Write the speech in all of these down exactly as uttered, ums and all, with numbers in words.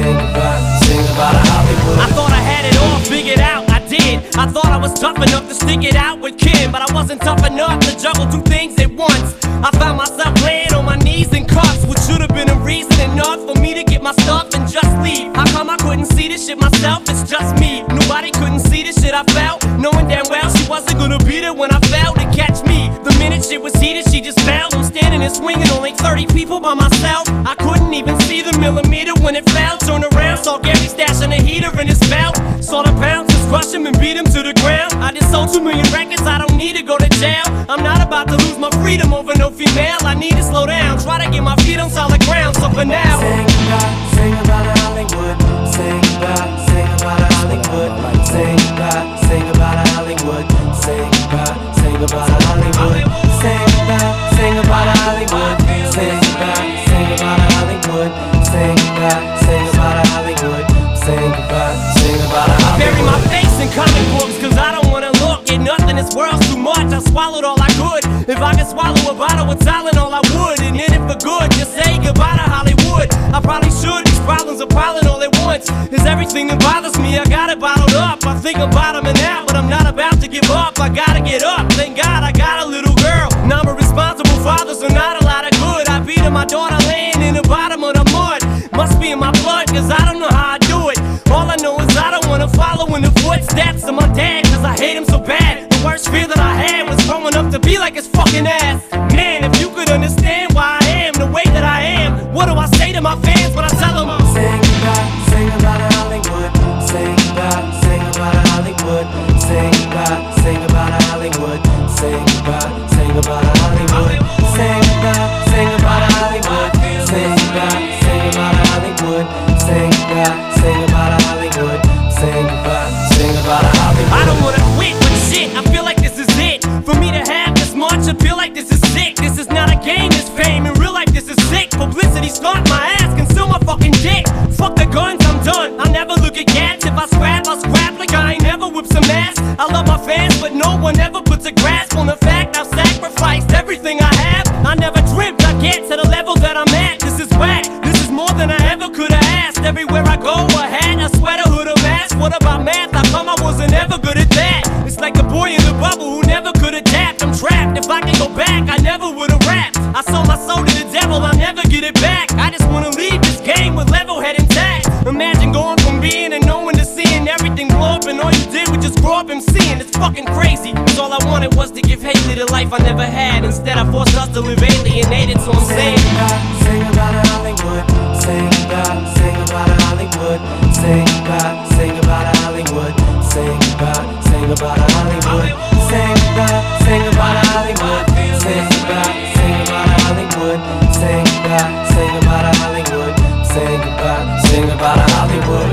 Sing about, sing about Hollywood. I thought I had it all figured out, I did. I thought I was tough enough to stick it out with Kim, but I wasn't tough enough to juggle two things at once. I found myself laying on my knees in cuffs, which should have been a reason enough for me to get my stuff and just leave. How come I couldn't see this shit myself? It's just me. Nobody couldn't see the shit I felt, knowing damn well she wasn't gonna be there when I fell to catch me. The minute shit was heated, she just fell. I'm standing and swinging, only thirty people by myself. I couldn't even see the millimeter when it fell. Turned around, saw Gary stashing a heater in his belt. Saw the bouncers crush him and beat him to the ground. I just sold two million records, I don't need to go to jail. I'm not about to lose my freedom over no female. I need to slow down, try to get my feet on solid ground. So for now, sing about, sing about Hollywood. Sing about, sing about Hollywood. Sing about, sing about Hollywood. Sing about, sing about Hollywood. Sing about, sing about Hollywood. Sing about, sing about Hollywood. Sing about, sing about Hollywood. Sing about, sing about Hollywood. bury my face in comic books, cause I don't wanna look at nothing. This world's too much, I swallowed all I could. If I could swallow a bottle with Tylenol, I would. And in it for good, just say goodbye to Hollywood. I probably should, these problems are piling all at once. Is everything that bothers me, I got it bottled up. I think I'm bottoming out, but I'm not about to give up. I gotta get up, thank God I got a little girl. Now I'm a responsible father, so not a lot of good. I beat her, my daughter laying in the bottom of the mud. Must be in my blood, cause I don't know how I do it. All I know is I don't wanna follow in the footsteps of my dad, cause I hate him so bad. The worst fear that I had was growing up to be like his fucking ass. Man, if you could understand why I am the way that I am, what do I say to my fans when I tell them? Sing about, sing about Hollywood. Sing about, sing about Hollywood. Sing about, sing about Hollywood. Sing about, sing about Hollywood. Sing about, sing about Hollywood. Sing about, sing about Hollywood. Sing about, sing about Hollywood. Sing about, sing about Hollywood. I don't wanna quit, but shit, I feel like this is it. For me to have this much, I feel like this is sick. This is not a game, this fame. In real life, this is sick. Publicity stunt my ass, conceal my fucking dick. Fuck the guns, I'm done. I'll never look at cats. If I scrap, I'll scrap like I ain't never whipped some ass. I love my fans, but no one ever puts a grasp on the fact I've sacrificed everything I have. I never dreamt I'd get to the level that I'm at. This is whack, this is more than I ever could have asked. Everywhere I go, a hat, a sweater, hood, a mask. What about math? How come I wasn't ever good at that? It's like the boy in the bubble who never could adapt. I'm trapped, if I can go back, I never would've rapped. I sold my soul to the devil, I'll never get it back. I just wanna leave this game with level head intact. Imagine going from being and knowing to seeing everything blow up, and all you did was just grow up and seeing. It's fucking crazy, cause all I wanted was to give Haley the life I never had. Instead I forced us to live alienated, so I'm saying, sing about, sing about Hollywood. Sing about, sing about Hollywood. Sing about, sing about Hollywood. Sing about, sing about Hollywood. Sing about, sing about Hollywood. Sing about, sing about Hollywood. Sing about, sing about Hollywood. Sing about, sing about Hollywood.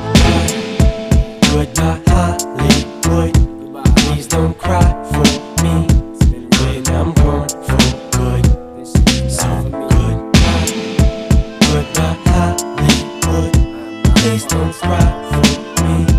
Goodbye, Hollywood. Please don't cry for me when I'm gone for good. So goodbye, goodbye, Hollywood. Please don't cry for me.